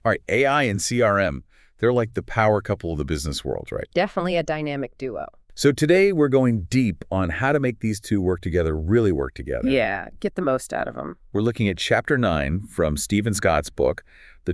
All right, AI and CRM, they're like the power couple of the business world, right? Definitely a dynamic duo. So today we're going deep on how to make these two work together, really work together. Yeah, get the most out of them. We're looking at Chapter 9 from Stephen Scott's book, The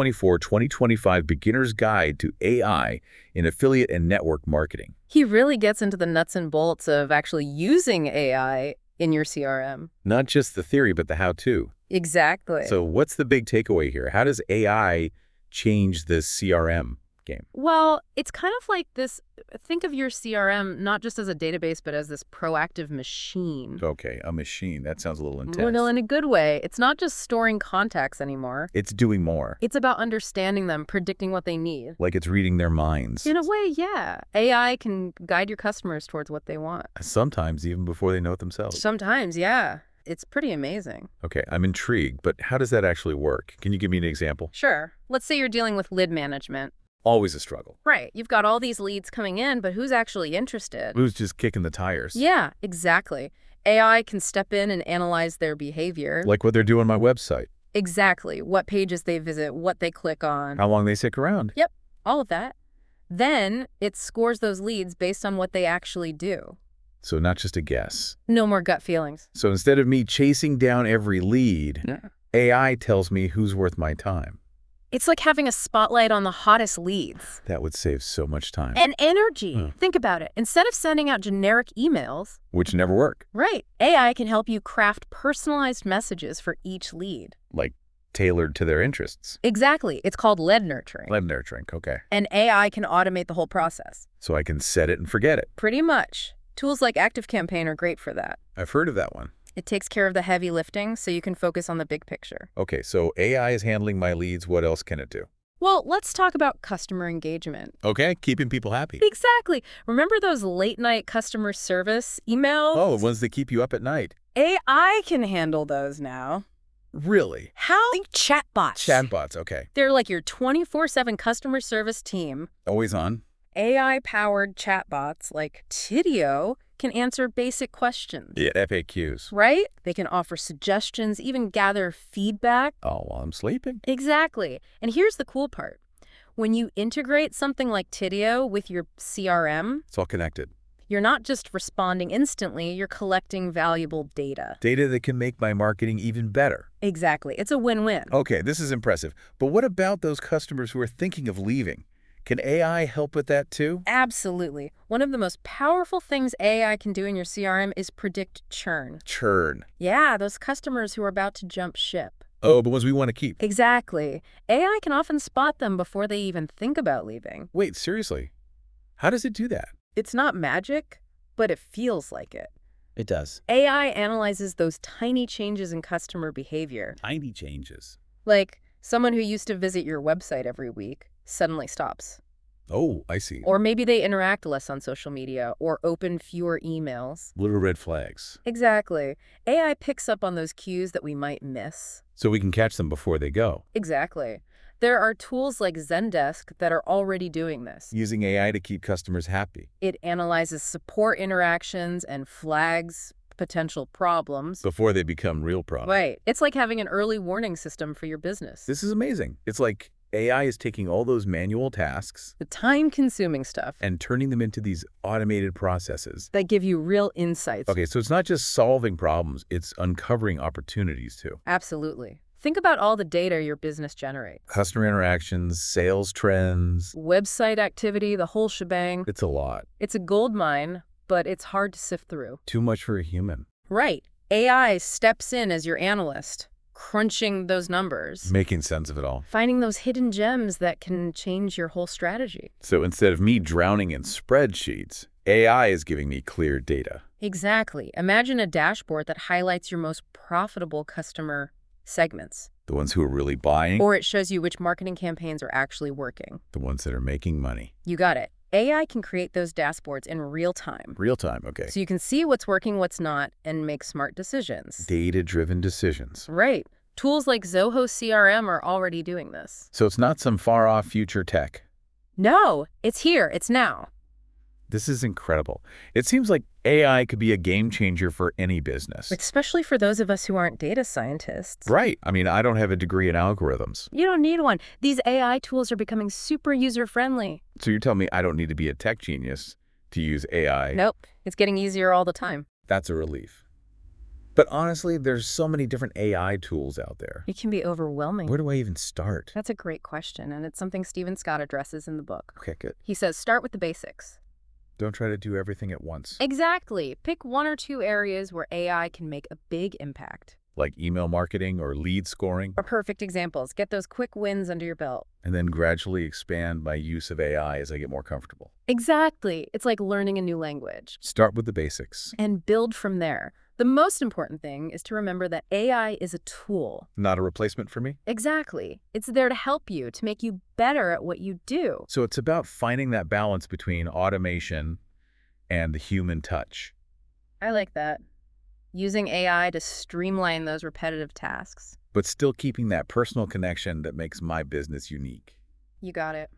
2024-2025 Beginner's Guide to AI in Affiliate and Network Marketing. He really gets into the nuts and bolts of actually using AI in your CRM. Not just the theory, but the how-to. Exactly. So what's the big takeaway here? How does AI change the CRM game? Well, it's kind of like this. Think of your CRM not just as a database, but as this proactive machine. Okay, a machine. That sounds a little intense. Well, in a good way. It's not just storing contacts anymore. It's doing more. It's about understanding them, predicting what they need. Like it's reading their minds. In a way, yeah. AI can guide your customers towards what they want. Sometimes even before they know it themselves. Sometimes, yeah. It's pretty amazing. Okay, I'm intrigued, but how does that actually work? Can you give me an example? Sure. Let's say you're dealing with lead management. Always a struggle. Right. You've got all these leads coming in, but who's actually interested? Who's just kicking the tires? Yeah, exactly. AI can step in and analyze their behavior. Like what they're doing on my website. Exactly. What pages they visit, what they click on. How long they stick around. Yep, all of that. Then it scores those leads based on what they actually do. So not just a guess. No more gut feelings. So instead of me chasing down every lead, Yeah. AI tells me who's worth my time. It's like having a spotlight on the hottest leads. That would save so much time. And energy. Think about it. Instead of sending out generic emails, Which never work. right, AI can help you craft personalized messages for each lead. Like tailored to their interests. Exactly. It's called lead nurturing. Lead nurturing, okay. And AI can automate the whole process. So I can set it and forget it. Pretty much. Tools like ActiveCampaign are great for that. I've heard of that one. It takes care of the heavy lifting so you can focus on the big picture. Okay, so AI is handling my leads. What else can it do? Well, let's talk about customer engagement. Okay, keeping people happy. Exactly. Remember those late-night customer service emails? Oh, the ones that keep you up at night. AI can handle those now. Really? How? Think chatbots. Chatbots, okay. They're like your 24/7 customer service team. Always on. AI-powered chatbots like Tidio can answer basic questions. Yeah, FAQs. Right? They can offer suggestions, even gather feedback. Oh, while I'm sleeping. Exactly. And here's the cool part. When you integrate something like Tidio with your CRM, It's all connected. you're not just responding instantly, you're collecting valuable data. Data that can make my marketing even better. Exactly. It's a win-win. Okay, this is impressive. But what about those customers who are thinking of leaving? Can AI help with that too? Absolutely. One of the most powerful things AI can do in your CRM is predict churn. Churn. Yeah, those customers who are about to jump ship. Oh, the ones we want to keep. Exactly. AI can often spot them before they even think about leaving. Wait, seriously? How does it do that? It's not magic, but it feels like it. It does. AI analyzes those tiny changes in customer behavior. Tiny changes. Like someone who used to visit your website every week suddenly stops. Oh, I see. Or maybe they interact less on social media or open fewer emails. Little red flags. Exactly. AI picks up on those cues that we might miss. So we can catch them before they go. Exactly. There are tools like Zendesk that are already doing this. Using AI to keep customers happy. It analyzes support interactions and flags potential problems. Before they become real problems. Right. It's like having an early warning system for your business. This is amazing. It's like AI is taking all those manual tasks The time-consuming stuff and turning them into these automated processes. that give you real insights. Okay, so it's not just solving problems, it's uncovering opportunities too. Absolutely. Think about all the data your business generates. Customer interactions, sales trends. Website activity, the whole shebang. It's a lot. It's a gold mine, but it's hard to sift through. Too much for a human. Right. AI steps in as your analyst, crunching those numbers, Making sense of it all. finding those hidden gems that can change your whole strategy. So instead of me drowning in spreadsheets, AI is giving me clear data. Exactly. Imagine a dashboard that highlights your most profitable customer segments. The ones who are really buying, Or it shows you which marketing campaigns are actually working. the ones that are making money. You got it. AI can create those dashboards in real time. Real time, okay. So you can see what's working, what's not, and make smart decisions. Data-driven decisions. Right. Tools like Zoho CRM are already doing this. So it's not some far-off future tech. No, it's here. It's now. This is incredible. It seems like AI could be a game changer for any business. Especially for those of us who aren't data scientists. Right. I mean, I don't have a degree in algorithms. You don't need one. These AI tools are becoming super user-friendly. So you're telling me I don't need to be a tech genius to use AI? Nope. It's getting easier all the time. That's a relief. But honestly, there's so many different AI tools out there. It can be overwhelming. Where do I even start? That's a great question, and it's something Stephen Scott addresses in the book. Okay, good. He says, start with the basics. Don't try to do everything at once. Exactly. Pick one or two areas where AI can make a big impact. Like email marketing or lead scoring. Are perfect examples. Get those quick wins under your belt. And then gradually expand my use of AI as I get more comfortable. Exactly. It's like learning a new language. Start with the basics. And build from there. The most important thing is to remember that AI is a tool. Not a replacement for me? Exactly. It's there to help you, to make you better at what you do. So it's about finding that balance between automation and the human touch. I like that. Using AI to streamline those repetitive tasks. But still keeping that personal connection that makes my business unique. You got it.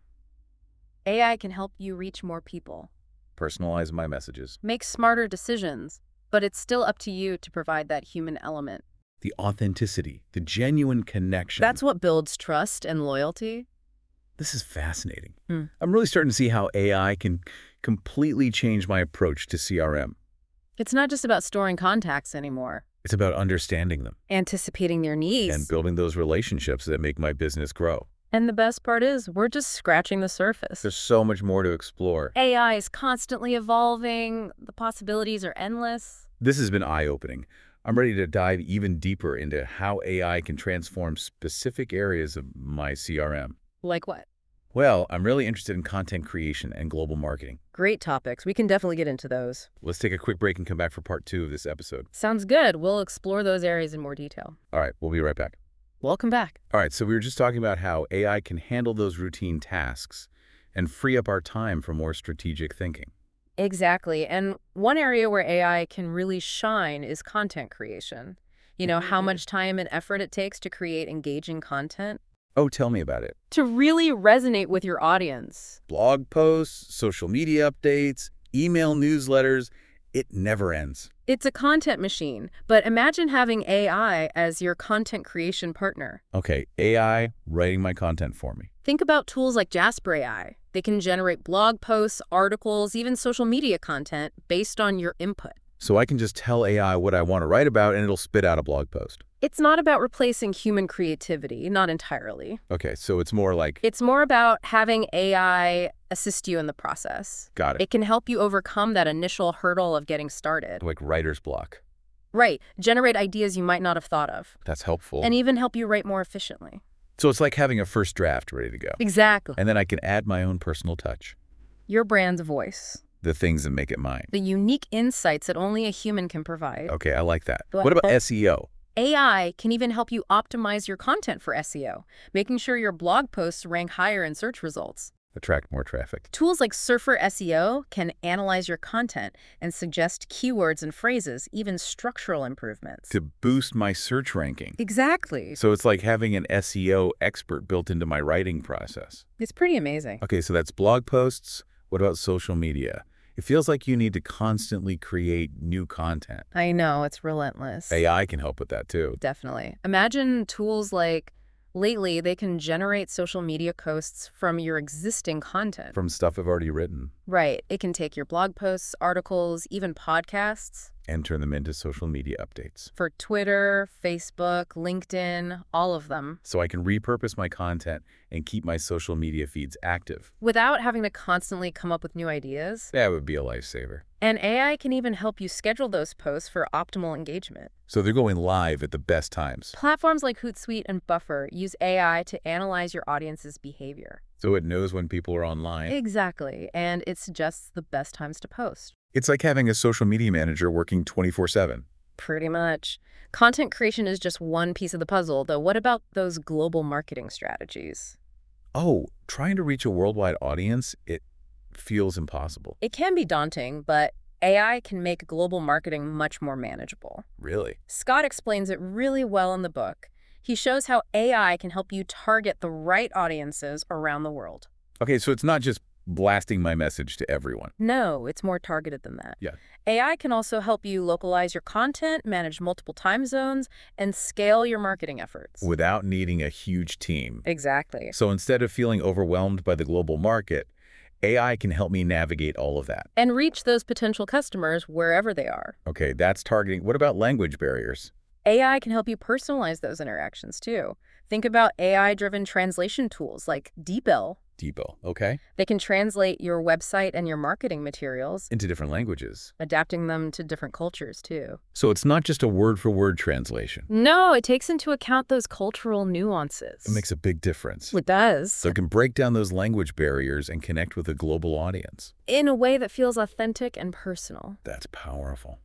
AI can help you reach more people. Personalize my messages. Make smarter decisions. But it's still up to you to provide that human element. The authenticity, the genuine connection. That's what builds trust and loyalty. This is fascinating. I'm really starting to see how AI can completely change my approach to CRM. It's not just about storing contacts anymore. It's about understanding them. Anticipating their needs. And building those relationships that make my business grow. And the best part is, we're just scratching the surface. There's so much more to explore. AI is constantly evolving. The possibilities are endless. This has been eye-opening. I'm ready to dive even deeper into how AI can transform specific areas of my CRM. Like what? Well, I'm really interested in content creation and global marketing. Great topics. We can definitely get into those. Let's take a quick break and come back for part 2 of this episode. Sounds good. We'll explore those areas in more detail. All right, we'll be right back. Welcome back. All right, so we were just talking about how AI can handle those routine tasks and free up our time for more strategic thinking. Exactly. And one area where AI can really shine is content creation. You know, how much time and effort it takes to create engaging content. Oh, tell me about it. To really resonate with your audience. Blog posts, social media updates, email newsletters, it never ends. It's a content machine, but imagine having AI as your content creation partner. Okay, AI writing my content for me. Think about tools like Jasper AI. They can generate blog posts, articles, even social media content based on your input. So I can just tell AI what I want to write about and it'll spit out a blog post. It's not about replacing human creativity, not entirely. Okay, so it's more like... It's more about having AI assist you in the process. Got it. It can help you overcome that initial hurdle of getting started. Like writer's block. Right. Generate ideas you might not have thought of. That's helpful. And even help you write more efficiently. So it's like having a first draft ready to go. Exactly. And then I can add my own personal touch. Your brand's voice. The things that make it mine. The unique insights that only a human can provide. Okay, I like that. What about SEO? AI can even help you optimize your content for SEO, making sure your blog posts rank higher in search results. Attract more traffic. Tools like Surfer SEO can analyze your content and suggest keywords and phrases, even structural improvements. To boost my search ranking. Exactly. So it's like having an SEO expert built into my writing process. It's pretty amazing. Okay, so that's blog posts. What about social media? It feels like you need to constantly create new content. I know, it's relentless. AI can help with that too. Definitely. Imagine tools like, lately, they can generate social media posts from your existing content. From stuff I've already written. Right. It can take your blog posts, articles, even podcasts. And turn them into social media updates. For Twitter, Facebook, LinkedIn, all of them. So I can repurpose my content and keep my social media feeds active. Without having to constantly come up with new ideas. That would be a lifesaver. And AI can even help you schedule those posts for optimal engagement. So they're going live at the best times. Platforms like Hootsuite and Buffer use AI to analyze your audience's behavior. So it knows when people are online. Exactly. And it suggests the best times to post. It's like having a social media manager working 24/7. Pretty much. Content creation is just one piece of the puzzle, though. What about those global marketing strategies? Oh, trying to reach a worldwide audience, it feels impossible. It can be daunting, but AI can make global marketing much more manageable. Really? Scott explains it really well in the book. He shows how AI can help you target the right audiences around the world. Okay, so it's not just blasting my message to everyone. No, it's more targeted than that. Yeah. AI can also help you localize your content, manage multiple time zones, and scale your marketing efforts. Without needing a huge team. Exactly. So instead of feeling overwhelmed by the global market, AI can help me navigate all of that. And reach those potential customers wherever they are. Okay, that's targeting. What about language barriers? AI can help you personalize those interactions too. Think about AI-driven translation tools like DeepL. DeepL, okay. They can translate your website and your marketing materials, Into different languages. adapting them to different cultures too. So it's not just a word-for-word translation. No, it takes into account those cultural nuances. It makes a big difference. It does. So it can break down those language barriers and connect with a global audience. In a way that feels authentic and personal. That's powerful.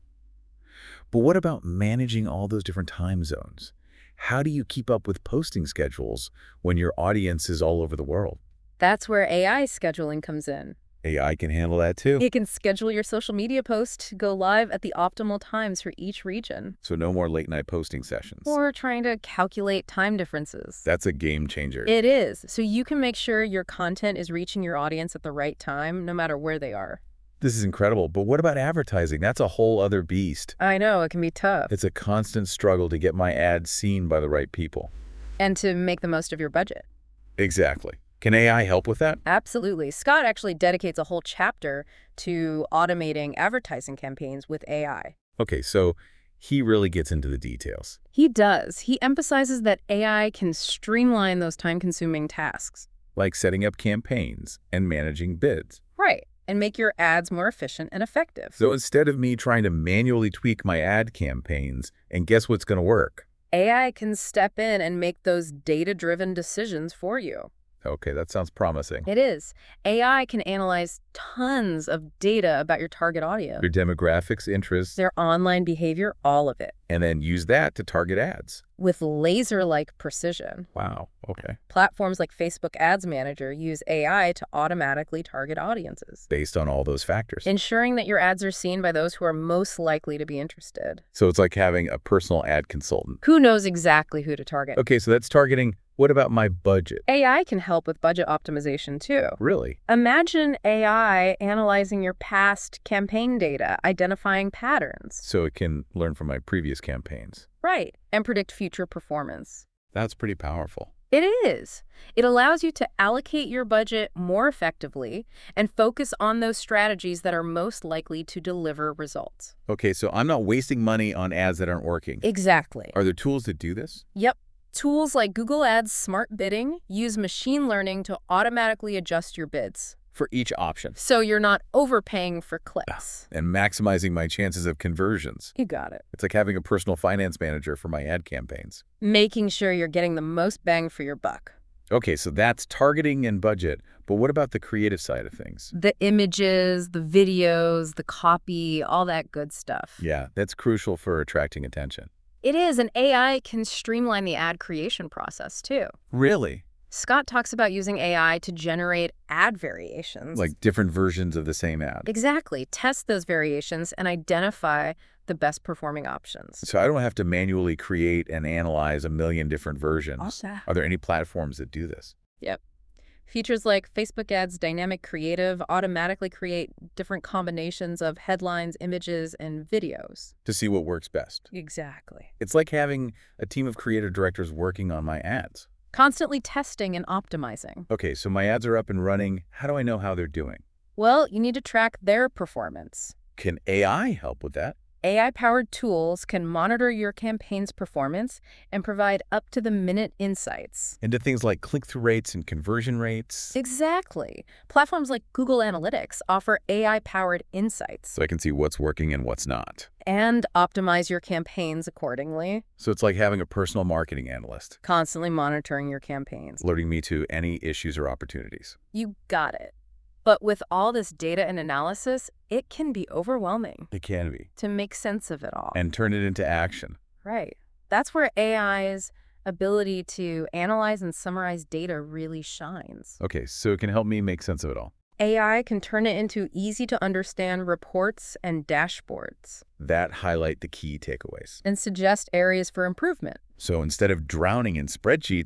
But what about managing all those different time zones? How do you keep up with posting schedules when your audience is all over the world? That's where AI scheduling comes in. AI can handle that too. It can schedule your social media posts to go live at the optimal times for each region. So no more late night posting sessions. Or trying to calculate time differences. That's a game changer. It is. So you can make sure your content is reaching your audience at the right time, no matter where they are. This is incredible. But what about advertising? That's a whole other beast. I know, it can be tough. It's a constant struggle to get my ads seen by the right people. And to make the most of your budget. Exactly. Can AI help with that? Absolutely. Scott actually dedicates a whole chapter to automating advertising campaigns with AI. Okay, so he really gets into the details. He does. He emphasizes that AI can streamline those time-consuming tasks. Like setting up campaigns and managing bids. Right. And make your ads more efficient and effective. So instead of me trying to manually tweak my ad campaigns and guess what's going to work? AI can step in and make those data-driven decisions for you. Okay, that sounds promising. It is. AI can analyze tons of data about your target audience, Your demographics, interests, their online behavior, all of it, and then use that to target ads. with laser-like precision. Wow, okay. Platforms like Facebook Ads Manager use AI to automatically target audiences, Based on all those factors. ensuring that your ads are seen by those who are most likely to be interested. So it's like having a personal ad consultant. Who knows exactly who to target? Okay, so that's targeting. What about my budget? AI can help with budget optimization too. Really? Imagine AI analyzing your past campaign data, identifying patterns. So it can learn from my previous campaigns. Right, and predict future performance. That's pretty powerful. It is. It allows you to allocate your budget more effectively and focus on those strategies that are most likely to deliver results. Okay, so I'm not wasting money on ads that aren't working. Exactly. Are there tools that do this? Yep. Tools like Google Ads Smart Bidding use machine learning to automatically adjust your bids, For each option. so you're not overpaying for clicks. And maximizing my chances of conversions. You got it. It's like having a personal finance manager for my ad campaigns. Making sure you're getting the most bang for your buck. Okay, so that's targeting and budget. But what about the creative side of things? The images, the videos, the copy, all that good stuff. Yeah, that's crucial for attracting attention. It is, and AI can streamline the ad creation process too. Really? Scott talks about using AI to generate ad variations. Like different versions of the same ad. Exactly. Test those variations and identify the best performing options. So I don't have to manually create and analyze a million different versions. Awesome. Are there any platforms that do this? Yep. Features like Facebook Ads Dynamic Creative automatically create different combinations of headlines, images, and videos. To see what works best. Exactly. It's like having a team of creative directors working on my ads. Constantly testing and optimizing. Okay, so my ads are up and running. How do I know how they're doing? Well, you need to track their performance. Can AI help with that? AI-powered tools can monitor your campaign's performance and provide up-to-the-minute insights. Into things like click-through rates and conversion rates. Exactly. Platforms like Google Analytics offer AI-powered insights So I can see what's working and what's not. and optimize your campaigns accordingly, So it's like having a personal marketing analyst, constantly monitoring your campaigns. alerting me to any issues or opportunities. You got it. But with all this data and analysis, it can be overwhelming It can be. to make sense of it all. And turn it into action. Right. That's where AI's ability to analyze and summarize data really shines. Okay, so it can help me make sense of it all. AI can turn it into easy-to-understand reports and dashboards That highlight the key takeaways. and suggest areas for improvement. So instead of drowning in spreadsheets,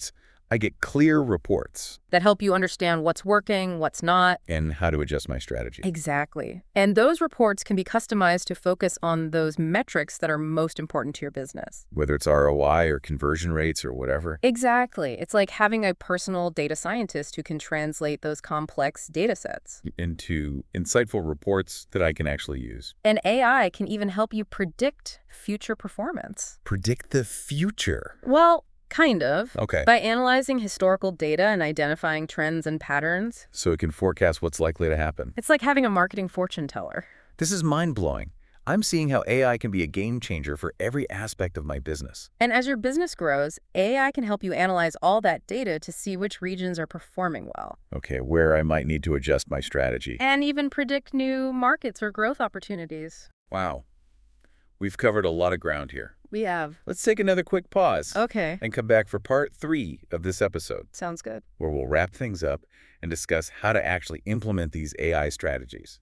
I get clear reports that help you understand what's working, what's not. and how to adjust my strategy. Exactly. And those reports can be customized to focus on those metrics that are most important to your business. Whether it's ROI or conversion rates or whatever. Exactly. It's like having a personal data scientist who can translate those complex data sets. Into insightful reports that I can actually use. And AI can even help you predict future performance. Predict the future. Well, kind of. Okay. By analyzing historical data and identifying trends and patterns. So it can forecast what's likely to happen. It's like having a marketing fortune teller. This is mind-blowing. I'm seeing how AI can be a game changer for every aspect of my business. And as your business grows, AI can help you analyze all that data to see which regions are performing well. Okay, where I might need to adjust my strategy. And even predict new markets or growth opportunities. Wow. We've covered a lot of ground here. We have. Let's take another quick pause Okay. and come back for part 3 of this episode, Sounds good. where we'll wrap things up and discuss how to actually implement these AI strategies.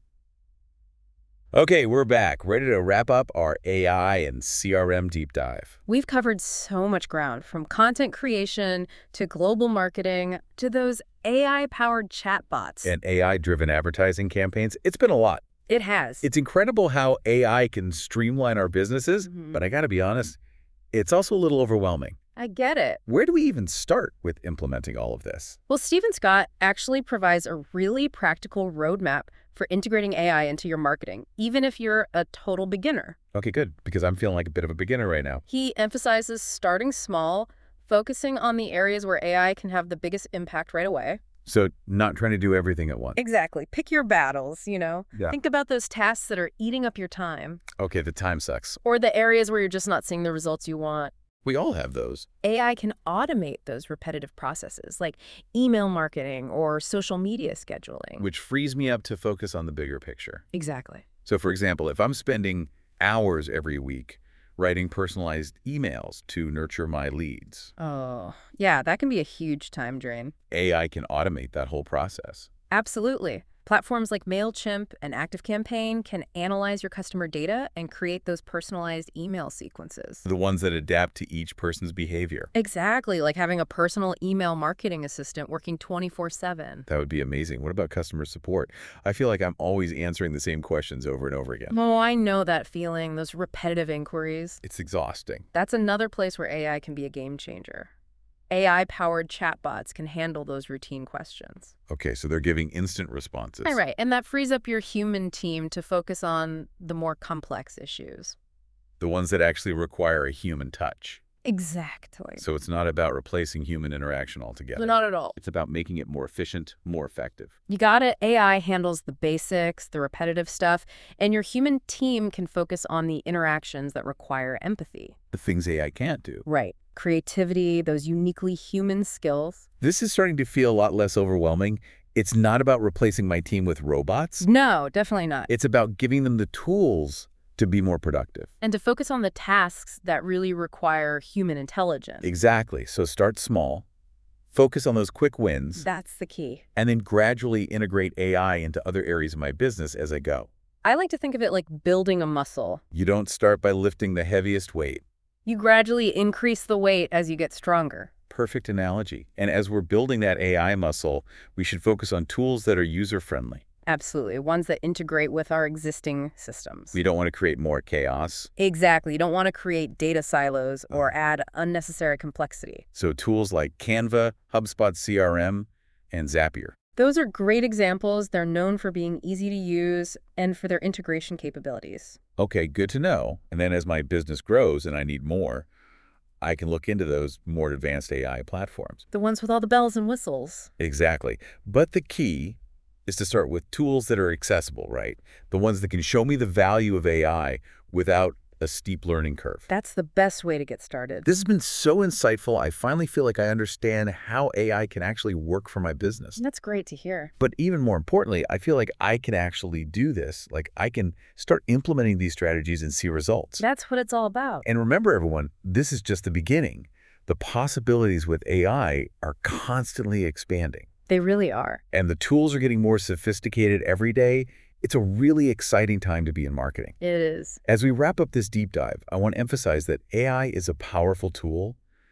Okay, we're back, ready to wrap up our AI and CRM deep dive. We've covered so much ground, from content creation to global marketing to those AI-powered chatbots. And AI-driven advertising campaigns, it's been a lot. It has. It's incredible how AI can streamline our businesses, but I gotta be honest, it's also a little overwhelming. I get it. Where do we even start with implementing all of this? Well, Stephen Scott actually provides a really practical roadmap for integrating AI into your marketing, even if you're a total beginner. Okay, good, because I'm feeling like a bit of a beginner right now. He emphasizes starting small, focusing on the areas where AI can have the biggest impact right away. So not trying to do everything at once. Exactly. Pick your battles, Yeah. Think about those tasks that are eating up your time, Okay, the time sucks. or the areas where you're just not seeing the results you want. We all have those. AI can automate those repetitive processes, like email marketing or social media scheduling. Which frees me up to focus on the bigger picture. Exactly. So for example, if I'm spending hours every week writing personalized emails to nurture my leads, Oh, yeah, that can be a huge time drain. AI can automate that whole process. Absolutely. Platforms like MailChimp and ActiveCampaign can analyze your customer data and create those personalized email sequences. The ones that adapt to each person's behavior. Exactly, like having a personal email marketing assistant working 24/7. That would be amazing. What about customer support? I feel like I'm always answering the same questions over and over again. Oh, I know that feeling, those repetitive inquiries. It's exhausting. That's another place where AI can be a game changer. AI-powered chatbots can handle those routine questions. Okay, so they're giving instant responses. Right, and that frees up your human team to focus on the more complex issues. The ones that actually require a human touch. Exactly. So it's not about replacing human interaction altogether. Not at all. It's about making it more efficient, more effective. You got it. AI handles the basics, the repetitive stuff, and your human team can focus on the interactions that require empathy. The things AI can't do. Right. Creativity, those uniquely human skills. This is starting to feel a lot less overwhelming. It's not about replacing my team with robots. No, definitely not. It's about giving them the tools to be more productive. And to focus on the tasks that really require human intelligence. Exactly. So start small, focus on those quick wins, That's the key. and then gradually integrate AI into other areas of my business as I go. I like to think of it like building a muscle. You don't start by lifting the heaviest weight. You gradually increase the weight as you get stronger. Perfect analogy. And as we're building that AI muscle, we should focus on tools that are user-friendly. Absolutely. Ones that integrate with our existing systems. We don't want to create more chaos. Exactly. You don't want to create data silos or add unnecessary complexity. So tools like Canva, HubSpot CRM, and Zapier. Those are great examples. They're known for being easy to use and for their integration capabilities. Okay, good to know. And then as my business grows and I need more, I can look into those more advanced AI platforms. The ones with all the bells and whistles. Exactly. But the key is to start with tools that are accessible, right? The ones that can show me the value of AI without a steep learning curve. That's the best way to get started. This has been so insightful. I finally feel like I understand how AI can actually work for my business. That's great to hear. But even more importantly, I feel like I can actually do this. Like I can start implementing these strategies and see results. That's what it's all about. And remember, everyone, this is just the beginning. The possibilities with AI are constantly expanding. They really are. And the tools are getting more sophisticated every day. It's a really exciting time to be in marketing. It is. As we wrap up this deep dive, I want to emphasize that AI is a powerful tool,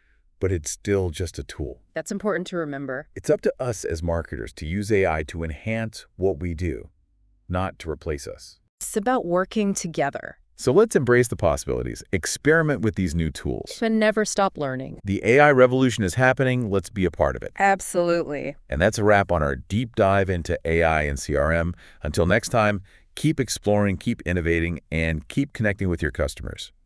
but it's still just a tool. That's important to remember. It's up to us as marketers to use AI to enhance what we do, not to replace us. It's about working together. So let's embrace the possibilities, experiment with these new tools. And never stop learning. The AI revolution is happening, let's be a part of it. Absolutely. And that's a wrap on our deep dive into AI and CRM. Until next time, keep exploring, keep innovating, and keep connecting with your customers.